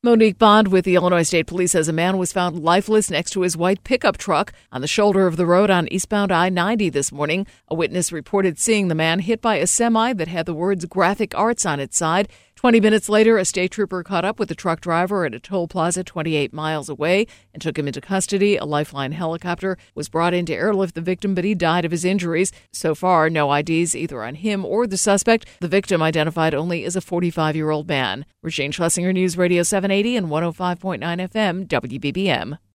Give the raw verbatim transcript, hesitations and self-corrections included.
Monique Bond with the Illinois State Police says a man was found lifeless next to his white pickup truck on the shoulder of the road on eastbound I ninety this morning. A witness reported seeing the man hit by a semi that had the words graphic arts on its side. Twenty minutes later, a state trooper caught up with the truck driver at a toll plaza twenty-eight miles away and took him into custody. A Lifeline helicopter was brought in to airlift the victim, but he died of his injuries. So far, no I Ds either on him or the suspect. The victim identified only as a forty-five-year-old man. Regine Schlesinger, News Radio seven eighty and one oh five point nine F M, W B B M.